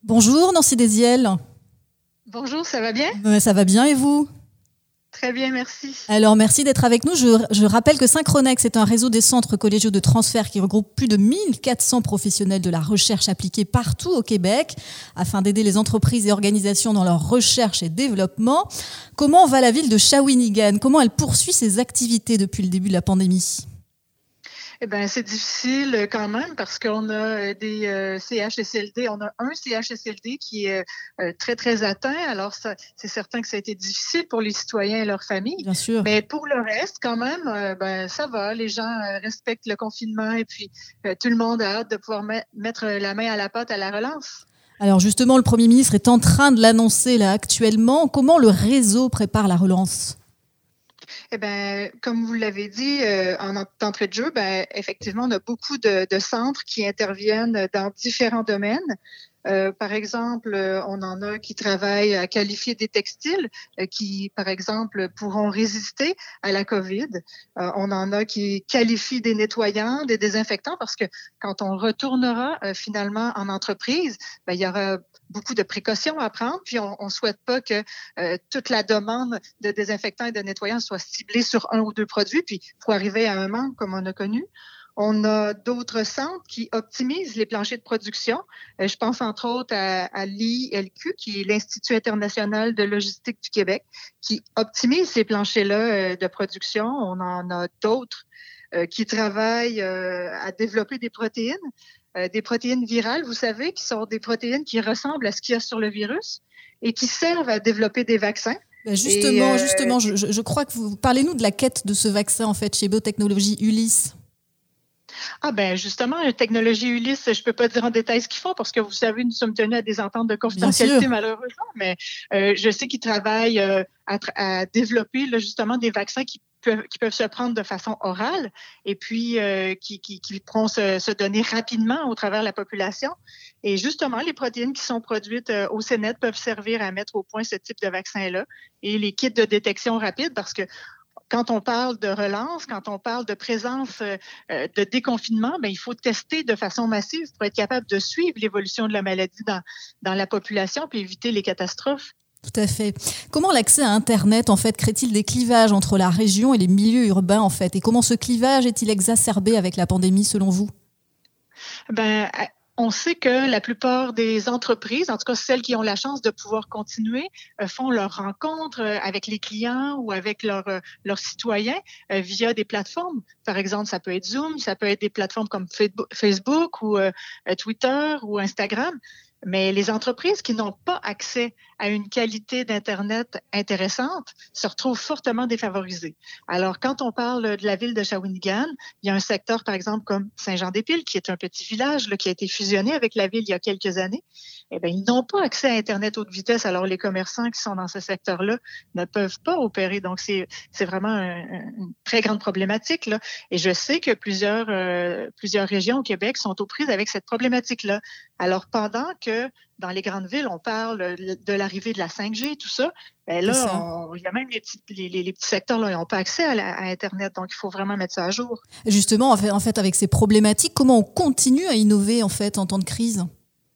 Bonjour Nancy Desiel. Bonjour, ça va bien? Ça va bien et vous? Très bien, merci. Alors merci d'être avec nous. Je rappelle que Synchronex est un réseau des centres collégiaux de transfert qui regroupe plus de 1400 professionnels de la recherche appliquée partout au Québec afin d'aider les entreprises et organisations dans leur recherche et développement. Comment va la ville de Shawinigan? Comment elle poursuit ses activités depuis le début de la pandémie? Eh bien, c'est difficile quand même parce qu'on a des CHSLD. On a un CHSLD qui est très, très atteint. Alors, c'est certain que ça a été difficile pour les citoyens et leurs familles. Bien sûr. Mais pour le reste, quand même, ça va. Les gens respectent le confinement et puis tout le monde a hâte de pouvoir mettre la main à la pâte à la relance. Alors justement, le Premier ministre est en train de l'annoncer là actuellement. Comment le réseau prépare la relance? Eh bien, comme vous l'avez dit d'entrée de jeu, effectivement, on a beaucoup de centres qui interviennent dans différents domaines. Par exemple, on en a qui travaillent à qualifier des textiles qui, par exemple, pourront résister à la COVID. On en a qui qualifient des nettoyants, des désinfectants, parce que quand on retournera finalement en entreprise, il y aura beaucoup de précautions à prendre, puis on ne souhaite pas que toute la demande de désinfectants et de nettoyants soit ciblée sur un ou deux produits, puis pour arriver à un manque comme on a connu. On a d'autres centres qui optimisent les planchers de production. Je pense entre autres à l'ILQ, qui est l'Institut international de logistique du Québec, qui optimise ces planchers-là de production. On en a d'autres qui travaillent à développer des protéines virales, vous savez, qui sont des protéines qui ressemblent à ce qu'il y a sur le virus et qui servent à développer des vaccins. Justement, je crois que vous parlez-nous de la quête de ce vaccin en fait chez Biotechnologie Ulysse. Ah ben justement, la technologie Ulysse, je peux pas dire en détail ce qu'ils font parce que vous savez, nous sommes tenus à des ententes de confidentialité malheureusement, mais je sais qu'ils travaillent à développer là, justement des vaccins qui peuvent se prendre de façon orale et puis qui pourront se donner rapidement au travers de la population. Et justement, les protéines qui sont produites au CNET peuvent servir à mettre au point ce type de vaccin-là et les kits de détection rapide parce que quand on parle de relance, quand on parle de présence de déconfinement, il faut tester de façon massive pour être capable de suivre l'évolution de la maladie dans la population puis éviter les catastrophes. Tout à fait. Comment l'accès à Internet, en fait, crée-t-il des clivages entre la région et les milieux urbains, en fait? Et comment ce clivage est-il exacerbé avec la pandémie, selon vous? On sait que la plupart des entreprises, en tout cas celles qui ont la chance de pouvoir continuer, font leurs rencontres avec les clients ou avec leurs citoyens via des plateformes. Par exemple, ça peut être Zoom, ça peut être des plateformes comme Facebook ou Twitter ou Instagram. Mais les entreprises qui n'ont pas accès à une qualité d'Internet intéressante se retrouvent fortement défavorisées. Alors, quand on parle de la ville de Shawinigan, il y a un secteur, par exemple, comme Saint-Jean-des-Piles, qui est un petit village là, qui a été fusionné avec la ville il y a quelques années. Eh bien, ils n'ont pas accès à Internet haute vitesse. Alors, les commerçants qui sont dans ce secteur-là ne peuvent pas opérer. Donc, c'est vraiment une très grande problématique, là. Et je sais que plusieurs régions au Québec sont aux prises avec cette problématique-là. Alors, pendant que dans les grandes villes, on parle de l'arrivée de la 5G, tout ça, il y a même les petits secteurs, là, ils n'ont pas accès à Internet. Donc, il faut vraiment mettre ça à jour. Justement, en fait, avec ces problématiques, comment on continue à innover, en fait, en temps de crise?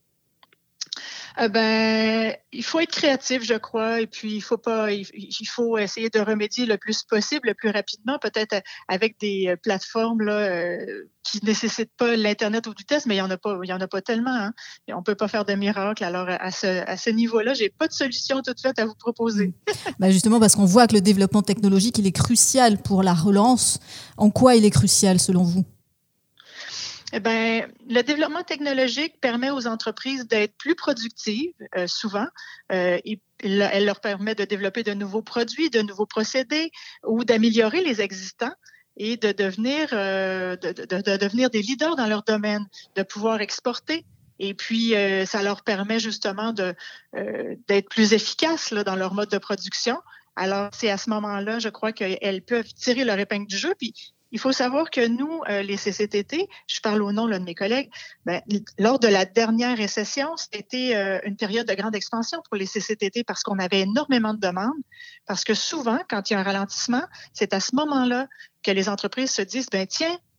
Il faut être créatif, je crois, et puis il faut essayer de remédier le plus possible, le plus rapidement, peut-être avec des plateformes là, qui nécessitent pas l'Internet haute vitesse, mais il y en a pas tellement. Hein. Et on peut pas faire de miracle. Alors à ce niveau-là, j'ai pas de solution toute faite à vous proposer. Justement, parce qu'on voit que le développement technologique, il est crucial pour la relance. En quoi il est crucial selon vous? Le développement technologique permet aux entreprises d'être plus productives, souvent. Elle leur permet de développer de nouveaux produits, de nouveaux procédés ou d'améliorer les existants et de devenir des leaders dans leur domaine, de pouvoir exporter. Et puis, ça leur permet justement d'être plus efficaces là, dans leur mode de production. Alors, c'est à ce moment-là, je crois qu'elles peuvent tirer leur épingle du jeu. Puis, il faut savoir que nous, les CCTT, je parle au nom là, de mes collègues, lors de la dernière récession, c'était une période de grande expansion pour les CCTT parce qu'on avait énormément de demandes. Parce que souvent, quand il y a un ralentissement, c'est à ce moment-là que les entreprises se disent, tiens,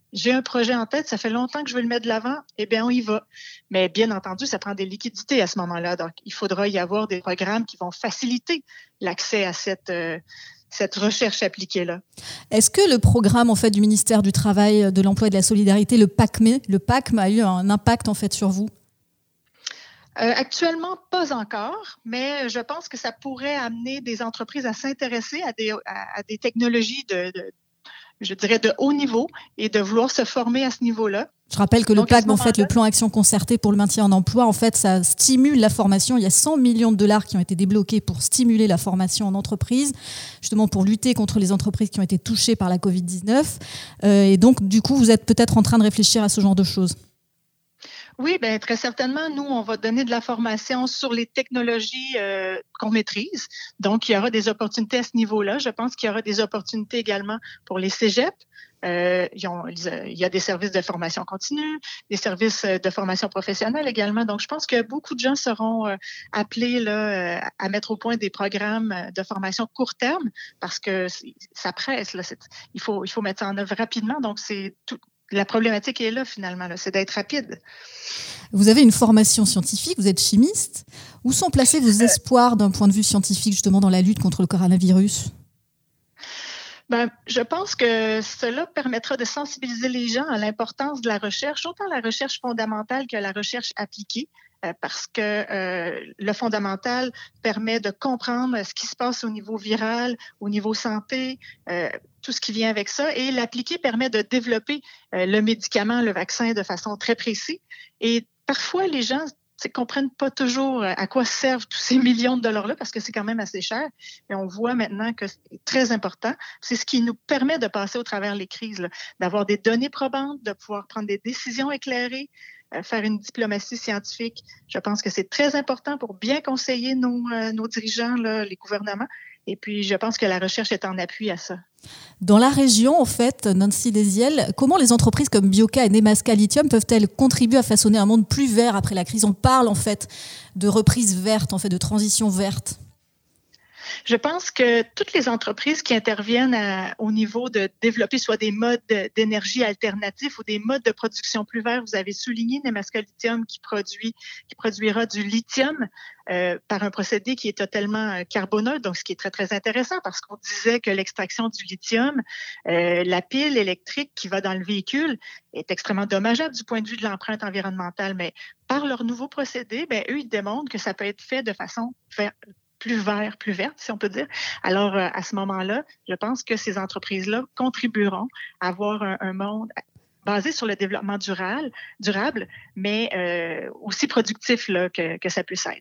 j'ai un projet en tête, ça fait longtemps que je veux le mettre de l'avant, eh bien, on y va. Mais bien entendu, ça prend des liquidités à ce moment-là. Donc, il faudra y avoir des programmes qui vont faciliter l'accès à cette recherche appliquée-là. Est-ce que le programme en fait du ministère du Travail, de l'Emploi et de la Solidarité, le PACME, a eu un impact en fait sur vous? Actuellement, pas encore, mais je pense que ça pourrait amener des entreprises à s'intéresser à des technologies je dirais, de haut niveau et de vouloir se former à ce niveau-là. Je rappelle que le PACME, en fait, le plan Action Concertée pour le maintien en emploi, en fait, ça stimule la formation. Il y a 100 millions de dollars qui ont été débloqués pour stimuler la formation en entreprise, justement pour lutter contre les entreprises qui ont été touchées par la Covid-19. Et donc, du coup, vous êtes peut-être en train de réfléchir à ce genre de choses. Oui, bien, très certainement. Nous, on va donner de la formation sur les technologies qu'on maîtrise. Donc, il y aura des opportunités à ce niveau-là. Je pense qu'il y aura des opportunités également pour les cégeps. Il y a des services de formation continue, des services de formation professionnelle également. Donc, je pense que beaucoup de gens seront appelés là, à mettre au point des programmes de formation court terme parce que ça presse. Là, il faut mettre ça en œuvre rapidement. Donc, c'est tout. La problématique est là, finalement, là, c'est d'être rapide. Vous avez une formation scientifique, vous êtes chimiste. Où sont placés vos espoirs d'un point de vue scientifique, justement, dans la lutte contre le coronavirus? Je pense que cela permettra de sensibiliser les gens à l'importance de la recherche, autant la recherche fondamentale que la recherche appliquée, parce que le fondamental permet de comprendre ce qui se passe au niveau viral, au niveau santé, tout ce qui vient avec ça. Et l'appliqué permet de développer le médicament, le vaccin de façon très précise. Et parfois, les gens ne comprennent pas toujours à quoi servent tous ces millions de dollars-là parce que c'est quand même assez cher. Et on voit maintenant que c'est très important. C'est ce qui nous permet de passer au travers les crises, là, d'avoir des données probantes, de pouvoir prendre des décisions éclairées, faire une diplomatie scientifique. Je pense que c'est très important pour bien conseiller nos dirigeants, là, les gouvernements. Et puis, je pense que la recherche est en appui à ça. Dans la région, en fait, Nancy Desiel, comment les entreprises comme Bioca et Nemaska Lithium peuvent-elles contribuer à façonner un monde plus vert après la crise? On parle en fait de reprise verte, en fait, de transition verte. Je pense que toutes les entreprises qui interviennent au niveau de développer soit des modes d'énergie alternatifs ou des modes de production plus verts, vous avez souligné Nemaska Lithium qui produira du lithium par un procédé qui est totalement carboneutre, donc ce qui est très, très intéressant parce qu'on disait que l'extraction du lithium, la pile électrique qui va dans le véhicule est extrêmement dommageable du point de vue de l'empreinte environnementale, mais par leur nouveau procédé, eux, ils démontrent que ça peut être fait de façon plus verte, si on peut dire. Alors, à ce moment-là, je pense que ces entreprises-là contribueront à avoir un monde basé sur le développement durable, mais aussi productif là, que ça puisse être.